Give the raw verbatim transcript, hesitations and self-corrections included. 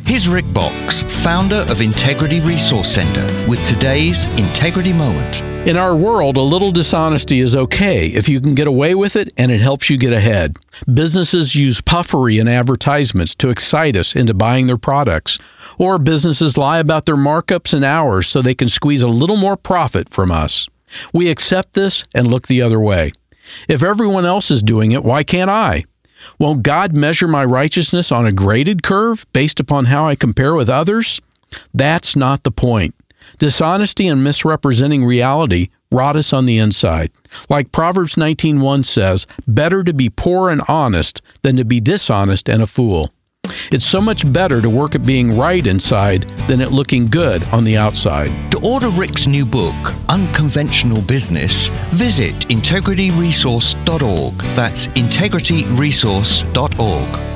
Here's Rick Box, founder of Integrity Resource Center, with today's Integrity Moment. In our world, a little dishonesty is okay if you can get away with it and it helps you get ahead. Businesses use puffery in advertisements to excite us into buying their products. Or businesses lie about their markups and hours so they can squeeze a little more profit from us. We accept this and look the other way. If everyone else is doing it, why can't I? Won't God measure my righteousness on a graded curve based upon how I compare with others? That's not the point. Dishonesty and misrepresenting reality rot us on the inside. Like Proverbs nineteen one says, better to be poor and honest than to be dishonest and a fool. It's so much better to work at being right inside than at looking good on the outside. To order Rick's new book, Unconventional Business, visit integrity resource dot org. That's integrity resource dot org.